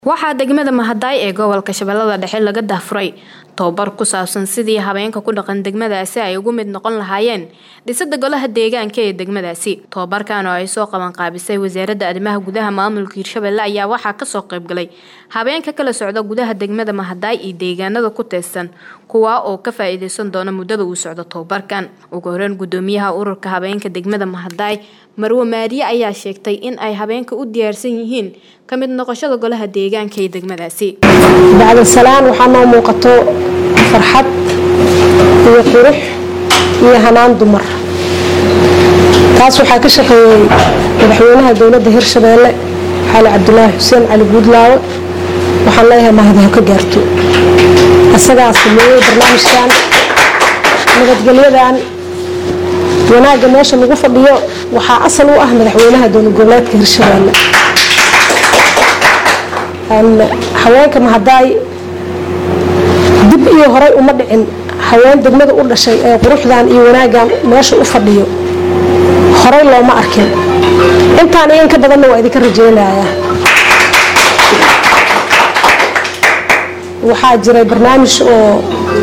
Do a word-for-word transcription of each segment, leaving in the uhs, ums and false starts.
waxaa degmada Mahaday ee gobolka Shabeellada Dhexe laga dahfuray tababar ku saabsan sidii habeenka ku dhaqan degmadaasi ay ugu mid noqon lahaayeen dhisida golaha deegaanka ee degmadaasi. Tababarkan oo ay soo qaban qaabisay wasaaradda arrimaha gudaha maamulka Hirshabelle ayaa waxaa ka soo qayb galay habeenka kala socda gudaha degmada Mahaday iyo deegaanada ku teesan kuwa oo ka faa'iideysan doona muddada uu socdo tababarkan. Ugu horreyn gudoomiyaha ururka habeenka degmada Mahaday Marwo Maariya ayaa sheegtay in ay habeenka u diyaarsan yihiin kamid noqoshada golaha deegaanka ee degmadaasi. Bacda salaan waxaa noo muuqato farxad iyo qurux iyo hanaan dumar. taas waxaa ka shaqeeyay madaxweynaha dowladda Hirshabelle Xali Cabdullaahi Xuseen Cali Guudlaawe waxaan leeyahay mahad ka gaarto asagaas sameeyay barnaamijkan nabadgelyadan wanaaga meesha lagu fadhiyo waxaa asal u ah madaxweynaha dowlad goboleedka Hirshabelle. haweenka Mahaday dib iyo horay uma dhicin haween degmada u dhashay ee quruxdan iyo wanaagan meesha u fadhiyo horay looma arkin intaan in ka badan waa idinka rajaynayaa. waxaa jiray barnaamij oo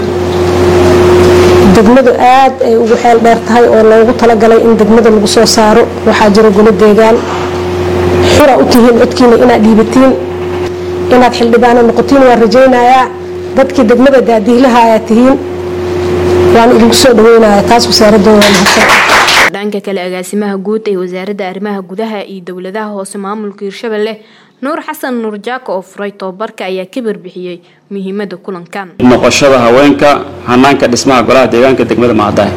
degmadu aad ay ugu xeel dheer tahay oo loogu talagalay in degmada lagu soo saaro. waxaa jira golo deegaan xira u tihiin codkiina inaad dhiibatiin inaad xildhibaano noqotiin waan rajaynayaa. dadkii degmada daadiilaha ayaa tihiin waan idinku soo dhaweynayaa taas wasaaradda waa mahadsan. dhanka kale agaasimaha guud ee wasaaradda arrimaha gudaha iyo dowladaha hoose maamulka Hirshabelle Nuur Xasan Nuur Jaako oo furay tababarka ayaa ka barbixiyay muhiimadda kulankan. noqoshada haweenka hanaanka dhismaha golaha deegaanka degmada Mahaday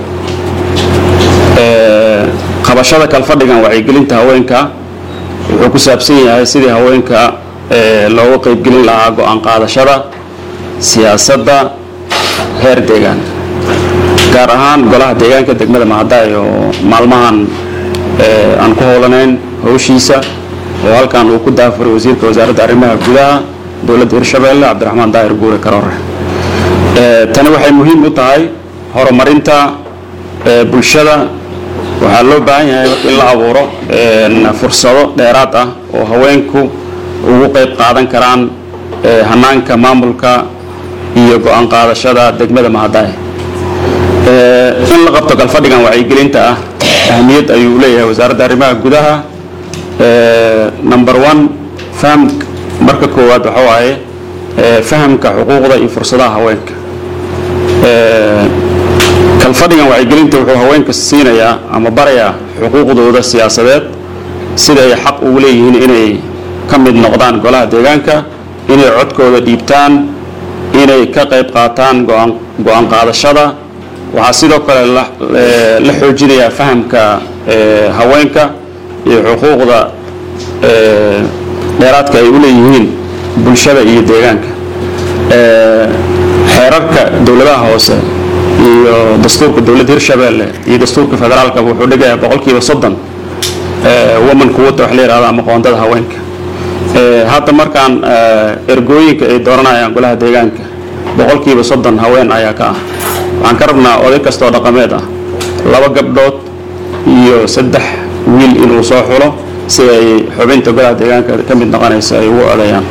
ee qabashada kala fadhigan wacyigelinta haweenka wuxuu ku saabsan yahay sidii haweenka ee looga qayb gelin lahaa go'aan qaadashada siyaasadda heer deegaan gaar ahaan golaha deegaanka degmada Mahaday oo maalmahan ee aan ku howlanayn hawshiisa oo halkan uu ku daafuray wasiirka wasaaradda arrimaha gudaha dowladda Hirshabelle Cabdiraxmaan Daahir Guure Karoore. ee tani waxay muhiim u tahay horumarinta ee bulshada. waxaa loo baahan yahay in la abuuro ee fursado dheeraad ah oo haweenku ugu qayb qaadan karaan ee hanaanka maamulka iyo go'aan qaadashada degmada Mahaday. ee in la qabto kala fadhigan wacyigelinta ah ahmiyad ayuu leeyahay wasaaradda arrimaha gudaha. ee number one faham marka koowaad waxa waaye ee fahamka xuquuqda iyo fursadaha haweenka. ee kala fadhigan wacyigelinta wuxuu haweenka siinayaa ama barayaa xuquuqdooda siyaasadeed sida ay xaq ugu leeyihiin inay ka mid noqdaan golaha deegaanka inay codkooda dhiibtaan inay ka qayb qaataan go'aan go'aan qaadashada. waxaa sidoo kale la xoojinayaa fahamka ee haweenka iyo xuquuqda ee dheeraadka ay u leeyihiin bulshada iyo deegaanka. ee xeerarka dowladaha hoose iyo dastuurka dowladda Hirshabelle iyo dastuurka federaalka wuxuu dhigayaa boqolkiiba soddon ee woman quota wax la yiraahdo ama qoondada haweenka. ee hadda markaan ergooyinka ay dooranayaan golaha deegaanka boqolkiiba soddon haween ayaa ka ah. waxaan ka rabnaa oday kastoo dhaqameed ah laba gabdhood iyo saddex wiil inuu soo xulo si ay xubinta golaha deegaanka ka mid noqonaysa ay ugu odeeyaan.